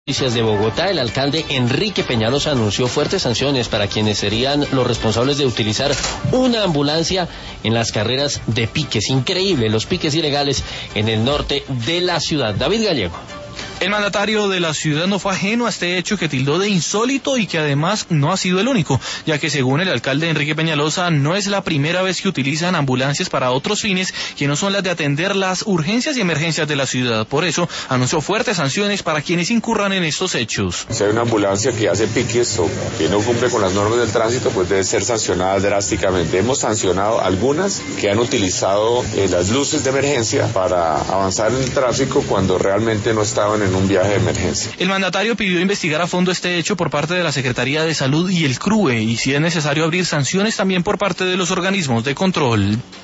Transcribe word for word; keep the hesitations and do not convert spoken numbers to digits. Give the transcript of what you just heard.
Noticias de Bogotá, el alcalde Enrique Peñalosa anunció fuertes sanciones para quienes serían los responsables de utilizar una ambulancia en las carreras de piques. Increíble, los piques ilegales en el norte de la ciudad. David Gallego. El mandatario de la ciudad no fue ajeno a este hecho que tildó de insólito y que además no ha sido el único, ya que según el alcalde Enrique Peñalosa no es la primera vez que utilizan ambulancias para otros fines que no son las de atender las urgencias y emergencias de la ciudad. Por eso anunció fuertes sanciones para quienes incurran en estos hechos. Si hay una ambulancia que hace piques o que no cumple con las normas del tránsito, pues debe ser sancionada drásticamente. Hemos sancionado algunas que han utilizado eh, las luces de emergencia para avanzar en el tráfico cuando realmente no estaban en en un viaje de emergencia. El mandatario pidió investigar a fondo este hecho por parte de la Secretaría de Salud y el C R U E y si es necesario abrir sanciones también por parte de los organismos de control.